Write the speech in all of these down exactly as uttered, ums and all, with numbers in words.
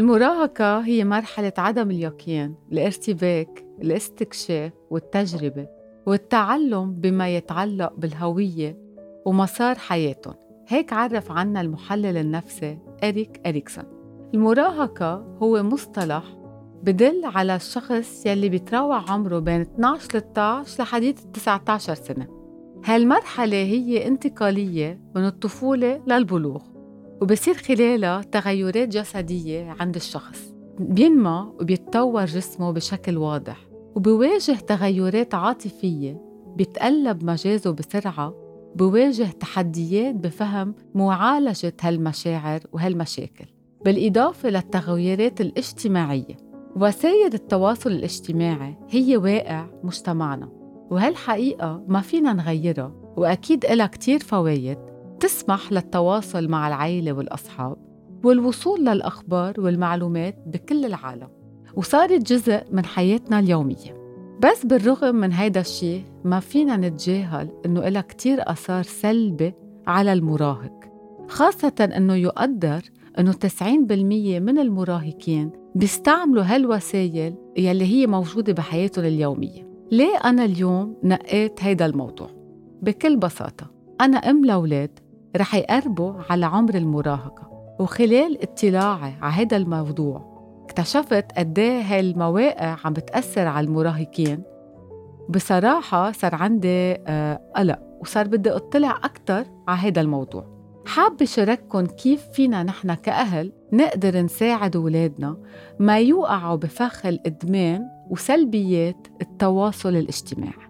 المراهقة هي مرحلة عدم اليقين، الارتباك، الاستكشاف والتجربة والتعلم بما يتعلق بالهوية ومسار حياتهم. هيك عرف عنا المحلل النفسي إريك إريكسون. المراهقة هو مصطلح بدل على الشخص يلي بيتراوح عمره بين اثناشر ثلاثة عشر لحديث تسعة عشر سنة. هالمرحلة هي انتقالية من الطفولة للبلوغ، وبصير خلالها تغيرات جسدية عند الشخص، بينمى وبيتطور جسمه بشكل واضح، وبيواجه تغيرات عاطفية، بيتقلب مجازه بسرعة، بيواجه تحديات بفهم معالجة هالمشاعر وهالمشاكل، بالإضافة للتغيرات الاجتماعية. وسائل التواصل الاجتماعي هي واقع مجتمعنا، وهالحقيقة ما فينا نغيرها، وأكيد إلها كتير فوايد تسمح للتواصل مع العائلة والأصحاب والوصول للأخبار والمعلومات بكل العالم، وصارت جزء من حياتنا اليومية. بس بالرغم من هيدا الشيء ما فينا نتجاهل إنه إلها كتير آثار سلبي على المراهق، خاصة إنه يقدر إنه تسعين بالمية من المراهقين بيستعملوا هالوسائل يلي هي موجودة بحياتهم اليومية. ليه أنا اليوم نقيت هيدا الموضوع؟ بكل بساطة، أنا أم لأولاد رح يقربوا على عمر المراهقة، وخلال اطلاعي على هيدا الموضوع اكتشفت قديه هالمواقع عم بتأثر على المراهقين. بصراحة صار عندي آه قلق، وصار بدي أطلع أكتر على هيدا الموضوع. حابة شارككن كيف فينا نحن كأهل نقدر نساعد أولادنا ما يوقعوا بفخ الإدمان وسلبيات التواصل الاجتماعي.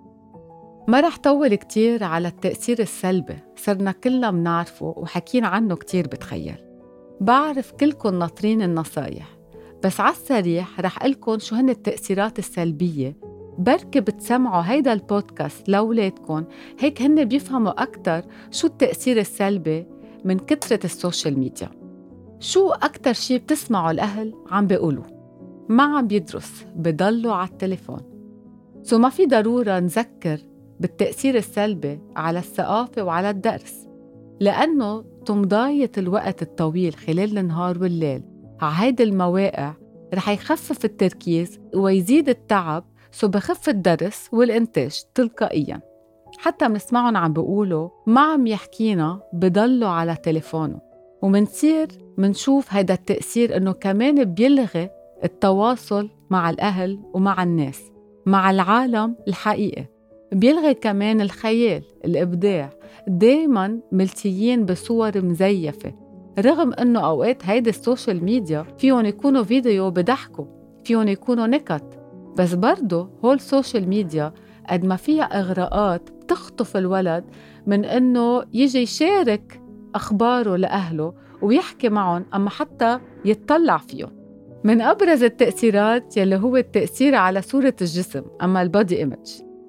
ما رح طول كتير على التأثير السلبي، صرنا كلنا منعرفه وحكينا عنه كتير بتخيل. بعرف كلكن ناطرين النصايح، بس عالسريح رح قلكن شو هن التأثيرات السلبية. بركي بتسمعوا هيدا البودكاست لأولادكن، هيك هن بيفهموا أكتر شو التأثير السلبي من كترة السوشيال ميديا. شو أكتر شي بتسمعوا الأهل عم بيقولوا؟ ما عم بيدرس، بضلوا على التليفون. سو ما في ضرورة نذكر بالتأثير السلبي على الثقافة وعلى الدرس، لأنه تمضاية الوقت الطويل خلال النهار والليل على هيدا المواقع رح يخفف التركيز ويزيد التعب، سو بخف الدرس والإنتاج تلقائياً. حتى منسمعهم عم بيقولوا ما عم يحكينا بضلوا على تليفونه، ومنصير منشوف هيدا التأثير إنه كمان بيلغي التواصل مع الأهل ومع الناس، مع العالم الحقيقي. بيلغي كمان الخيال، الإبداع. دايماً ملتيين بصور مزيفة، رغم إنه أوقات هيدا السوشيال ميديا فيهم يكونوا فيديو بضحكوا، فيهم يكونوا نكت، بس برضو هول السوشيال ميديا قد ما فيها إغراءات بتخطف الولد من إنه يجي يشارك أخباره لأهله ويحكي معهم، أما حتى يتطلع فيهم. من أبرز التأثيرات يلي هو التأثير على صورة الجسم، أما البودي إيمج.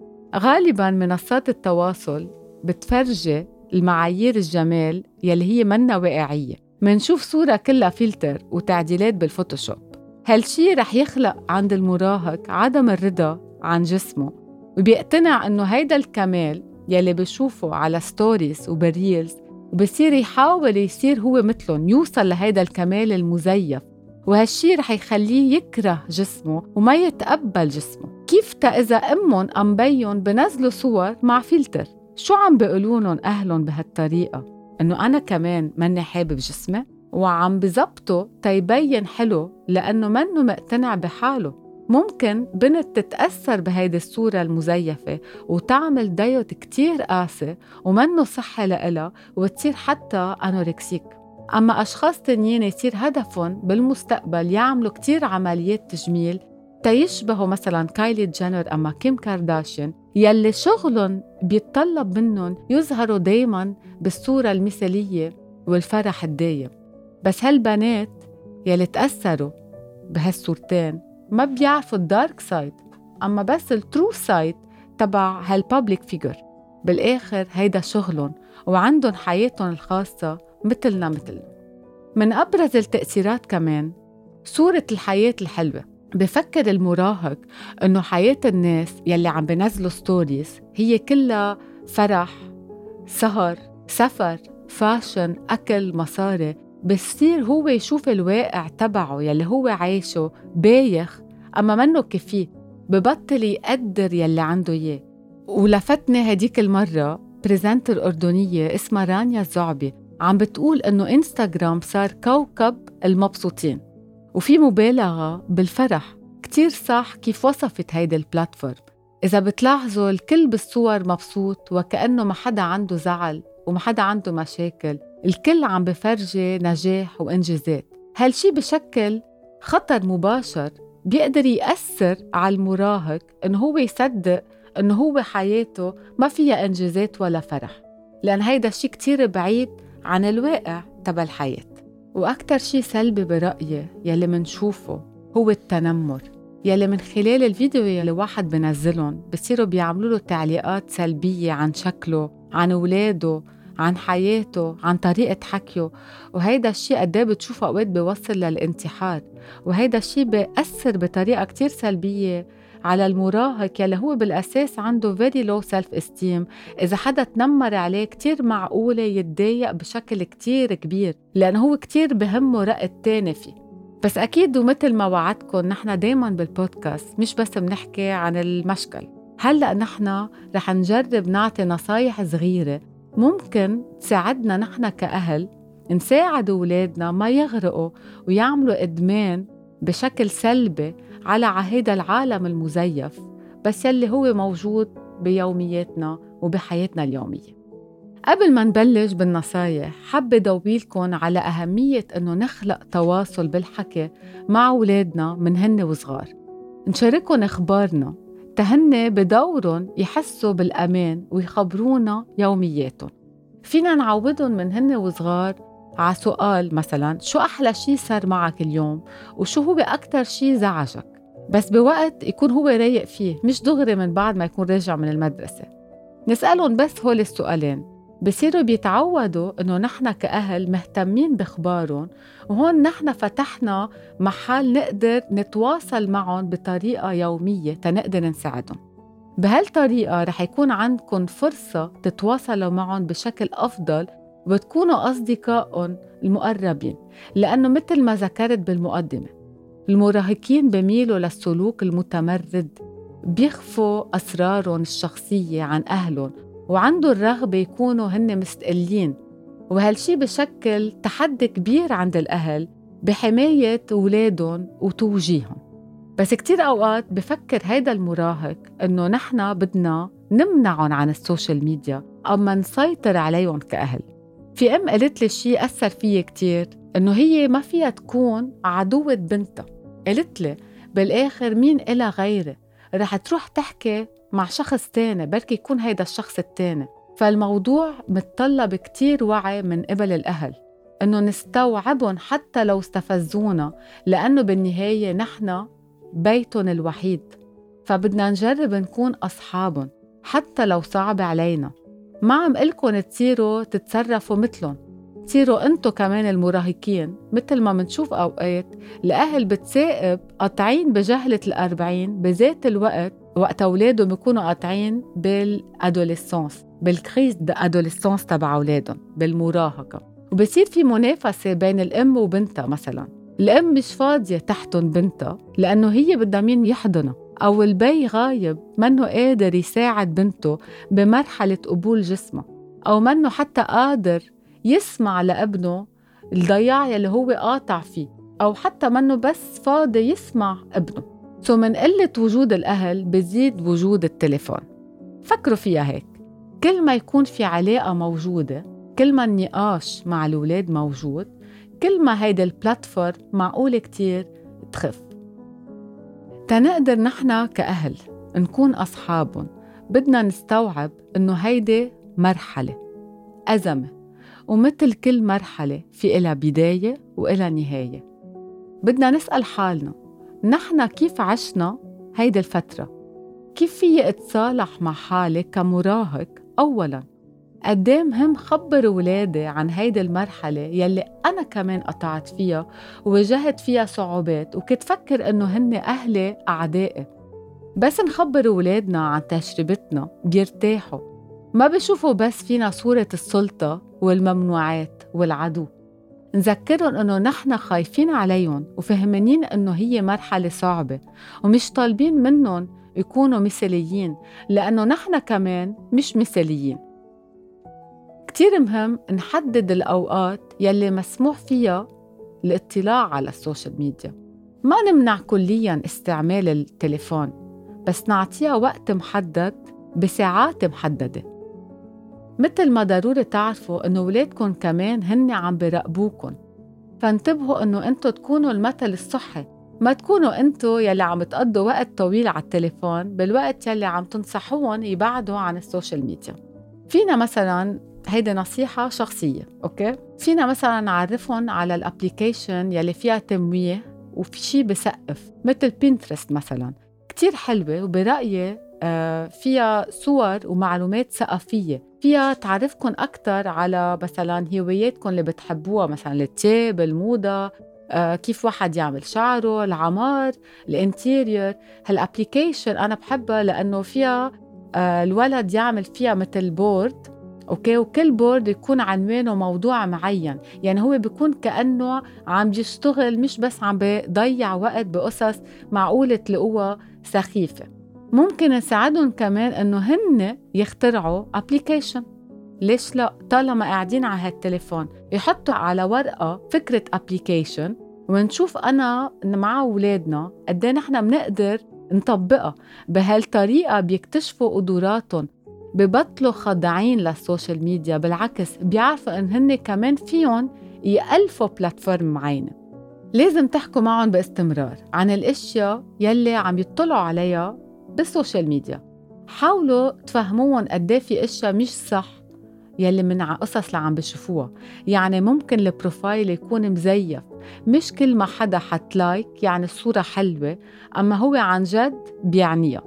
غالباً منصات التواصل بتفرجي المعايير الجمال يلي هي منا واقعية. منشوف صورة كلها فلتر وتعديلات بالفوتوشوب. هالشي رح يخلق عند المراهق عدم الرضا عن جسمه، وبيقتنع انه هيدا الكمال يلي بيشوفه على ستوريز وبريلز، وبصير يحاول يصير هو مثلهم، يوصل لهيدا الكمال المزيف. وهالشي رح يخليه يكره جسمه وما يتقبل جسمه. كيف تا إذا أمهم أم بيهم بنزلوا صور مع فلتر، شو عم بيقولونهم أهلهم بهالطريقة؟ إنه أنا كمان مني حابب جسمي، وعم بزبطه تيبين حلو لأنه منه مقتنع بحاله. ممكن بنت تتأثر بهيدي الصورة المزيفة وتعمل دايت كتير قاسي ومنه صحي لإلها، وتصير حتى أنوركسيك. أما أشخاص تانيين يصير هدفهم بالمستقبل يعملوا كتير عمليات تجميل تيشبهوا مثلاً كايلي جينر أما كيم كارداشيان، يلي شغلهم بيتطلب منهم يظهروا دايماً بالصورة المثالية والفرح الدايم. بس هالبنات يلي تأثروا بهالصورتين ما بيعرفوا الدارك سايد، أما بس الترو سايد تبع هالبابليك فيجر. بالآخر هيدا شغلهم وعندهم حياتهم الخاصة مثلنا مثلنا. من أبرز التأثيرات كمان صورة الحياة الحلوة. بفكر المراهق إنه حياة الناس يلي عم بنزلوا ستوريز هي كلها فرح، سهر، سفر، فاشن، أكل، مصاري، بصير هو يشوف الواقع تبعه يلي هو عايشه بايخ أما منه كفيه، ببطل يقدر يلي عنده إياه. ولفتني هديك المرة بريزنتر أردنية اسمها رانيا الزعبي عم بتقول إنه إنستغرام صار كوكب المبسوطين، وفي مبالغة بالفرح. كتير صح كيف وصفت هيدا البلاتفورم. إذا بتلاحظوا الكل بالصور مبسوط وكأنه ما حدا عنده زعل وما حدا عنده مشاكل، الكل عم بفرجي نجاح وإنجازات. هالشي بشكل خطر مباشر بيقدر يأثر على المراهق إنه هو يصدق إنه هو حياته ما فيها إنجازات ولا فرح، لأن هيدا الشي كتير بعيد عن الواقع تبع الحياة. وأكتر شي سلبي برأيي يلي منشوفه هو التنمر، يلي من خلال الفيديو يلي واحد بنزلهم بصيروا بيعملوا له تعليقات سلبية عن شكله، عن أولاده، عن حياته، عن طريقة حكيه. وهيدا الشيء قديه بتشوفه أوقات بيوصل للانتحار، وهيدا الشيء بيأثر بطريقة كتير سلبية على المراهق يلي هو بالأساس عنده very low self esteem. إذا حدا تنمر عليه كتير معقولة يتضايق بشكل كتير كبير، لأنه هو كتير بهمه رأي التاني فيه. بس أكيد ومثل ما وعدكم نحن دايماً بالبودكاست مش بس بنحكي عن المشكل. هلأ نحن رح نجرب نعطي نصايح صغيرة ممكن تساعدنا نحن كأهل نساعد أولادنا ما يغرقوا ويعملوا إدمان بشكل سلبي على هذا العالم المزيف، بس يلي هو موجود بيومياتنا وبحياتنا اليومية. قبل ما نبلش بالنصايح، حابة دوبيلكن على أهمية أنه نخلق تواصل بالحكي مع أولادنا من هن وصغار. نشاركن أخبارنا تهن بدورن يحسوا بالأمان ويخبرونا يومياتهم. فينا نعودن من هن وصغار على سؤال مثلا شو أحلى شي صار معك اليوم، وشو هو أكتر شي زعجك، بس بوقت يكون هو رايق فيه، مش دغري من بعد ما يكون راجع من المدرسة. نسألهم بس هول السؤالين، بصيروا بيتعودوا إنه نحن كأهل مهتمين بخبارهم، وهون نحن فتحنا محل نقدر نتواصل معهم بطريقة يومية تنقدر نساعدهم. بهالطريقة رح يكون عندكم فرصة تتواصلوا معهم بشكل أفضل وبتكونوا أصدقائهم المقربين. لأنه مثل ما ذكرت بالمقدمة، المراهقين بميلوا للسلوك المتمرد، بيخفوا أسرارهم الشخصية عن أهلهم، وعنده الرغبة يكونوا هن مستقلين. وهالشي بشكل تحدي كبير عند الأهل بحماية أولادهم وتوجيههم. بس كتير أوقات بفكر هيدا المراهق إنه نحنا بدنا نمنعهم عن السوشيال ميديا أما نسيطر عليهم كأهل. في أم قالت لي شي أثر فيه كتير، إنه هي ما فيها تكون عدوة بنتها. قالت لي بالآخر مين إلا غيري، رح تروح تحكي مع شخص تاني بركي يكون هيدا الشخص التاني. فالموضوع متطلب كتير وعي من قبل الأهل إنه نستوعبهم حتى لو استفزونا، لأنه بالنهاية نحن بيتهم الوحيد. فبدنا نجرب نكون أصحابهم حتى لو صعب علينا. ما عم قلكن تصيروا تتصرفوا مثلهم، تصيروا أنتوا كمان المراهقين. مثل ما منشوف أوقات الأهل بتسائب قاطعين بجهلة الأربعين بذات الوقت وقت أولادهم بيكونوا قاطعين بالأدوليسانس، بالكريز أدوليسانس تبع أولادهم، بالمراهقة. وبصير في منافسة بين الأم وبنتها. مثلا الأم مش فاضية تحتن بنتها لأنه هي بدها مين يحضنها، أو البي غايب منه قادر يساعد بنته بمرحلة قبول جسمها، أو منه حتى قادر يسمع لابنه الضياع يلي هو قاطع فيه، أو حتى منه بس فاضي يسمع ابنه. سو من قلة وجود الأهل بزيد وجود التليفون. فكروا فيها هيك، كل ما يكون في علاقة موجودة، كل ما النقاش مع الأولاد موجود، كل ما هيدا البلاتفورم معقول كتير تخف. تنقدر نحنا كأهل نكون أصحابهم، بدنا نستوعب إنه هيدا مرحلة أزمة، ومثل كل مرحلة في إلها بداية وإلها نهاية. بدنا نسأل حالنا نحنا كيف عشنا هيدا الفترة، كيف فيي اتصالح مع حالي كمراهق. أولاً قديه مهم خبر ولادي عن هيدا المرحلة يلي أنا كمان قطعت فيها وواجهت فيها صعوبات، وكنت فكر إنه هن أهلي أعدائي. بس نخبر ولادنا عن تجربتنا بيرتاحوا، ما بيشوفوا بس فينا صورة السلطة والممنوعات والعدو. نذكرهم إنه نحن خايفين عليهم وفهمانين إنه هي مرحلة صعبة، ومش طالبين منهم يكونوا مثاليين، لأنه نحن كمان مش مثاليين. كتير مهم نحدد الأوقات يلي مسموح فيها الاطلاع على السوشيال ميديا. ما نمنع كلياً استعمال التليفون، بس نعطيها وقت محدد بساعات محددة. مثل ما ضروري تعرفوا إنه ولادكم كمان هن عم بيراقبوكم، فانتبهوا إنه أنتوا تكونوا المثل الصحي، ما تكونوا أنتوا يلي عم تقضوا وقت طويل على التليفون بالوقت يلي عم تنصحوهم يبعدوا عن السوشيال ميديا. فينا مثلاً، هيدا نصيحة شخصية، أوكي؟ فينا مثلاً نعرفهم على الابليكيشن يلي فيها تمويه وفي شي بسقف مثل بينترست مثلاً، كتير حلوة وبرأيي آه فيها صور ومعلومات ثقافية، فيها تعرفكن أكتر على مثلاً هواياتكن اللي بتحبوها، مثلاً التياب، الموضة، آه كيف واحد يعمل شعره، العمار، الانتيريور. هالابليكيشن أنا بحبها لأنه فيها آه الولد يعمل فيها مثل بورد، أوكي، وكل بورد يكون عنوانه موضوع معين، يعني هو بيكون كأنه عم يشتغل، مش بس عم بيضيع وقت بقصص معقولة تلقوها سخيفة. ممكن نساعدهم كمان إنه هن يخترعوا أبليكيشن، ليش لا؟ طالما قاعدين على هالتليفون يحطوا على ورقة فكرة أبليكيشن، ونشوف أنا مع أولادنا قديه نحن بنقدر نطبقها. بهالطريقة بيكتشفوا قدراتهم، ببطلوا خاضعين للسوشيال ميديا، بالعكس بيعرفوا إن هن كمان فيهم يألفوا بلاتفورم معينة. لازم تحكوا معهم باستمرار عن الاشياء يلي عم يطلعوا عليها بالسوشيال ميديا. حاولوا تفهموهم قديه في اشياء مش صح يلي من قصص اللي عم بيشوفوها. يعني ممكن البروفايل يكون مزيف، مش كل ما حدا حط لايك يعني الصورة حلوة، أما هو عن جد بيعنيها.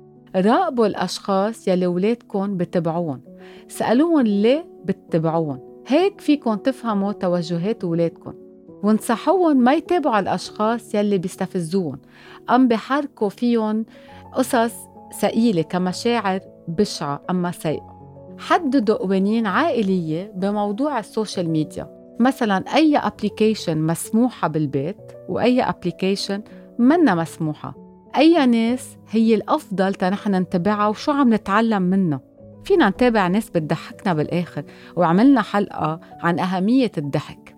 راقبوا الأشخاص يلي ولادكم بتبعوهم، سألوهم ليه بتتبعوهم، هيك فيكن تفهموا توجهات ولادكم. وانصحوهم ما يتابعوا الأشخاص يلي بيستفزوهم أم بيحركوا فيهم قصص ثقيلة كمشاعر بشعة أما سيئة. حددوا قوانين عائلية بموضوع السوشيال ميديا، مثلا أي أبليكيشن مسموحة بالبيت وأي أبليكيشن منا مسموحة، أي ناس هي الأفضل تنحن نتبعها وشو عم نتعلم منها. فينا نتابع ناس بتضحكنا بالآخر، وعملنا حلقة عن أهمية الضحك.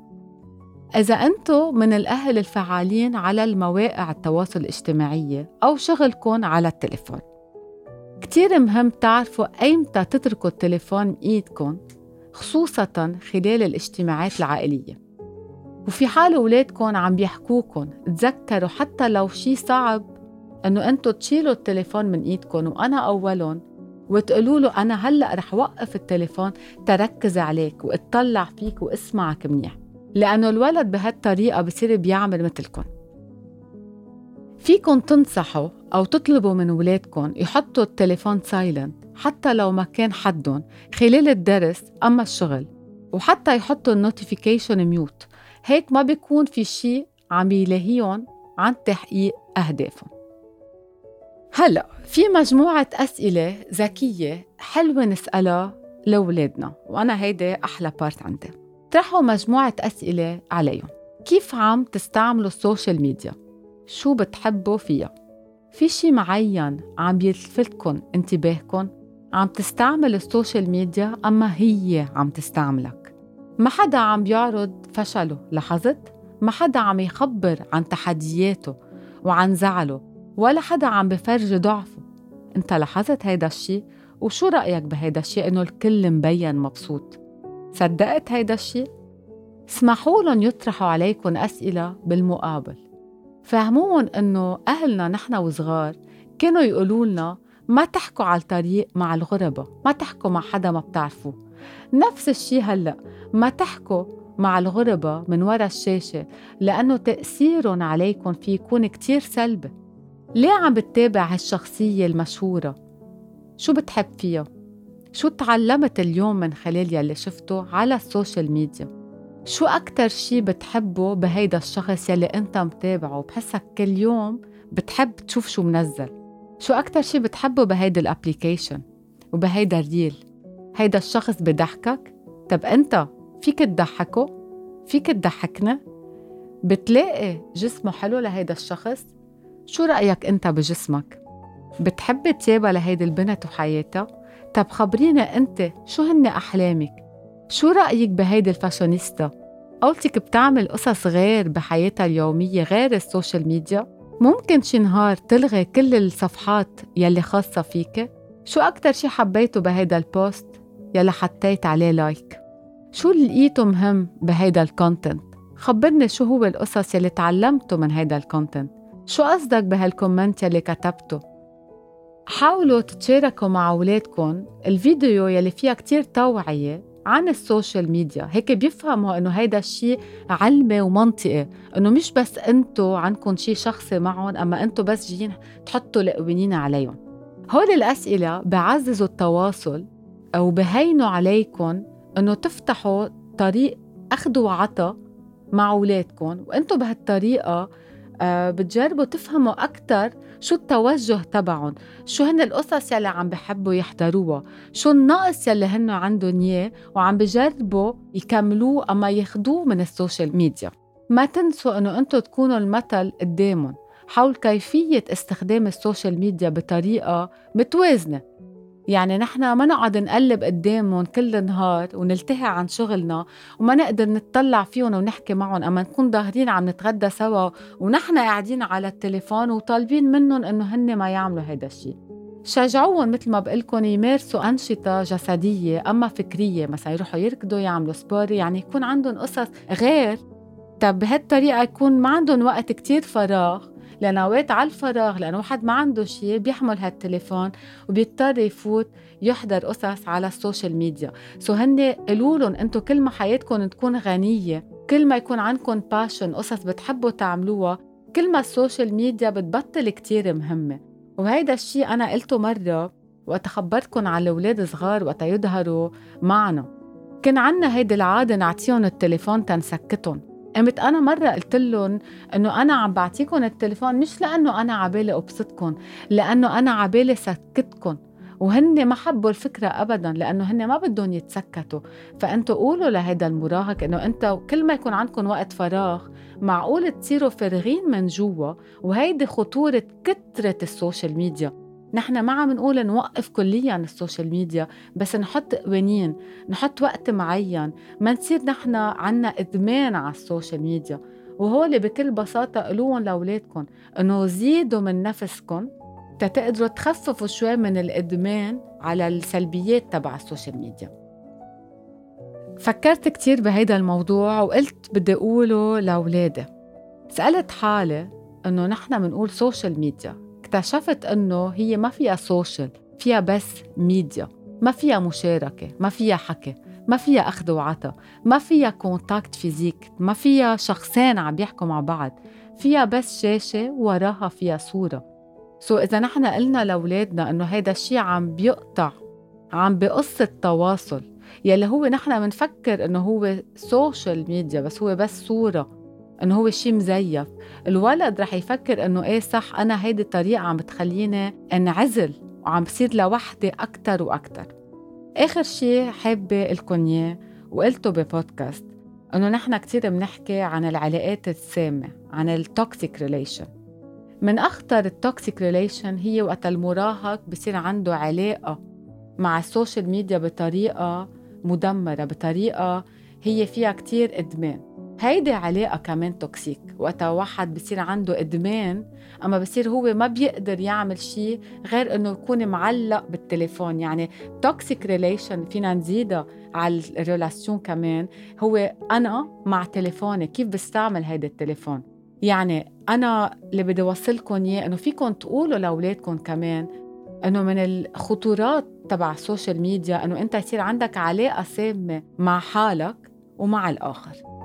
إذا أنتوا من الأهل الفعالين على المواقع التواصل الاجتماعي أو شغلكن على التليفون، كتير مهم تعرفوا أيمتى تتركوا التليفون بإيدكن، خصوصاً خلال الاجتماعات العائلية. وفي حال أولادكن عم بيحكوكن، تذكروا حتى لو شي صعب أنه أنتوا تشيلوا التليفون من إيدكن وأنا أولون، وتقولوا له أنا هلأ رح وقف التليفون تركز عليك واتطلع فيك واسمعك منيح، لأنه الولد بهالطريقة بصير بيعمل مثلكن. فيكن تنصحوا أو تطلبوا من ولادكن يحطوا التليفون سايلنت حتى لو ما كان حدهم خلال الدرس أما الشغل، وحتى يحطوا النوتيفيكيشن ميوت، هيك ما بيكون في شي عم يلهيهم عن تحقيق أهدافهم. هلأ في مجموعة أسئلة ذكية حلوة نسألها لأولادنا، وأنا هيدا أحلى بارت عندي. طرحوا مجموعة أسئلة عليهم. كيف عم تستعملوا السوشيال ميديا؟ شو بتحبوا فيها؟ في شي معين عم يلفتكن انتباهكن؟ عم تستعمل السوشيال ميديا أما هي عم تستعملك؟ ما حدا عم بيعرض فشله، لاحظت؟ ما حدا عم يخبر عن تحدياته وعن زعله، ولا حدا عم بفرج ضعفه. انت لاحظت هيدا الشي؟ وشو رأيك بهيدا الشي انه الكل مبين مبسوط؟ صدقت هيدا الشي؟ اسمحوا لهم يطرحوا عليكم أسئلة بالمقابل. فهموهم انه أهلنا نحن وصغار كانوا يقولوا لنا ما تحكوا على الطريق مع الغربة، ما تحكوا مع حدا ما بتعرفوه. نفس الشي هلأ، ما تحكوا مع الغربة من وراء الشاشة، لأنه تأثيرهم عليكم فيه يكون كتير سلبي. ليه عم بتتابع هالشخصية المشهورة؟ شو بتحب فيها؟ شو تعلمت اليوم من خلال يلي شفته على السوشيال ميديا؟ شو أكتر شي بتحبه بهيدا الشخص يلي أنت متابعه وبحسك كل يوم بتحب تشوف شو منزل؟ شو أكتر شي بتحبه بهيدا الابليكيشن وبهيدا الريل؟ هيدا الشخص بضحكك؟ طب أنت فيك تضحكه؟ فيك تضحكنا؟ بتلاقي جسمه حلو لهيدا الشخص؟ شو رأيك أنت بجسمك؟ بتحب تيابها لهيدي البنت وحياتها؟ طب خبرينا أنت شو هن أحلامك؟ شو رأيك بهيدي الفاشونيستا؟ قولتك بتعمل قصص غير بحياتها اليومية غير السوشيال ميديا؟ ممكن شي نهار تلغي كل الصفحات يلي خاصة فيك؟ شو أكتر شي حبيته بهيدا البوست يلي حطيت عليه لايك؟ شو اللي لقيته مهم بهيدا الكونتنت؟ خبرني شو هو القصص يلي تعلمته من هيدا الكونتنت؟ شو قصدك بهالكومنت يلي كتبته؟ حاولوا تتشاركوا مع أولادكم الفيديو يلي فيها كتير توعية عن السوشيال ميديا، هيك بيفهموا إنه هيدا الشيء علمي ومنطقي، إنه مش بس أنتوا عنكم شيء شخصي معهم، أما أنتوا بس جايين تحطوا القوانين عليهم. هول الأسئلة بعززوا التواصل أو بهينوا عليكم إنه تفتحوا طريق أخذ وعطا مع أولادكم، وأنتوا بهالطريقة آه بتجربوا تفهموا أكتر شو التوجه تبعهم، شو هن القصص يلي عم بحبوا يحضروها، شو النقص يلي هن عندهم إياه وعم بجربوا يكملوه أما ياخدوه من السوشيال ميديا. ما تنسوا أنه أنتوا تكونوا المثل قدامهم. حول كيفية استخدام السوشيال ميديا بطريقة متوازنة، يعني نحن ما نقعد نقلب قدامهم كل نهار ونلتهي عن شغلنا وما نقدر نتطلع فيهم ونحكي معهم، أما نكون ظاهرين عم نتغدى سوا ونحن قاعدين على التليفون وطالبين منهم إنه هن ما يعملوا هيدا الشيء. شجعوهم مثل ما بقلكن يمارسوا أنشطة جسدية أما فكرية، مثلا يروحوا يركضوا، يعملوا سبور، يعني يكون عندهم قصص غير. طب بهالطريقة يكون ما عندهم وقت كتير فراغ، لأن وقت على الفراغ لأن واحد ما عنده شيء بيحمل هالتليفون وبيضطر يفوت يحضر قصص على السوشيال ميديا. سو هن قلولن انتو كل ما حياتكم تكون غنية، كل ما يكون عندكم باشن، قصص بتحبوا تعملوها، كل ما السوشيال ميديا بتبطل كتير مهمة. وهيدا الشيء أنا قلته مرة وقت خبرتكم على الأولاد صغار وقت يظهروا معنا، كان عنا هيدي العادة نعطيهم التليفون تنسكتهم. قمت أنا مرة قلت لهم إنه أنا عم بعطيكم التليفون مش لأنه أنا عبالي أبسطكم، لأنه أنا عبالي سكتكم. وهن ما حبوا الفكرة أبداً، لأنه هن ما بدهم يتسكتوا. فأنتوا قولوا لهيدا المراهق إنه أنت كل ما يكون عندكم وقت فراغ معقول تصيروا فرغين من جوا، وهيدي خطورة كترة السوشيال ميديا. نحن ما عم نقول نوقف كلياً السوشيال ميديا، بس نحط قوانين، نحط وقت معين، ما نصير نحن عنا إدمان على السوشيال ميديا. وهول بكل بساطة قلوهم لأولادكم إنه زيدوا من نفسكم تتقدروا تخففوا شوي من الإدمان على السلبيات تبع السوشيال ميديا. فكرت كتير بهيدا الموضوع وقلت بدي أقوله لأولادي. سألت حالي إنه نحن منقول سوشيال ميديا، اكتشفت إنه هي ما فيها سوشيال، فيها بس ميديا، ما فيها مشاركة، ما فيها حكي، ما فيها أخذ وعطا، ما فيها كونتاكت فيزيك، ما فيها شخصين عم بيحكوا مع بعض، فيها بس شاشة وراها فيها صورة. سو إذا نحن قلنا لأولادنا إنه هيدا الشيء عم بيقطع، عم بقص التواصل يلي هو نحن منفكر إنه هو سوشيال ميديا بس هو بس صورة، إنه هو شيء مزيف، الولد رح يفكر إنه إيه صح، أنا هيدي الطريقة عم بتخليني انعزل وعم بصير لوحدي أكتر وأكتر. آخر شيء حابة لكم إياه وقلته ببودكاست إنه نحن كتير بنحكي عن العلاقات السامة، عن التوكسيك ريليشن. من أخطر التوكسيك ريليشن هي وقت المراهق بصير عنده علاقة مع السوشيال ميديا بطريقة مدمرة، بطريقة هي فيها كتير إدمان. هيدي علاقة كمان توكسيك، وقت واحد بصير عنده إدمان أما بصير هو ما بيقدر يعمل شيء غير إنه يكون معلق بالتليفون. يعني توكسيك ريليشن فينا نزيدها على الريلاسيون كمان، هو أنا مع تليفوني كيف بستعمل هيدا التليفون. يعني أنا اللي بدي وصلكم إياه إنه فيكم تقولوا لأولادكم كمان إنه من الخطورات تبع السوشيال ميديا إنه أنت يصير عندك علاقة سامة مع حالك ومع الآخر.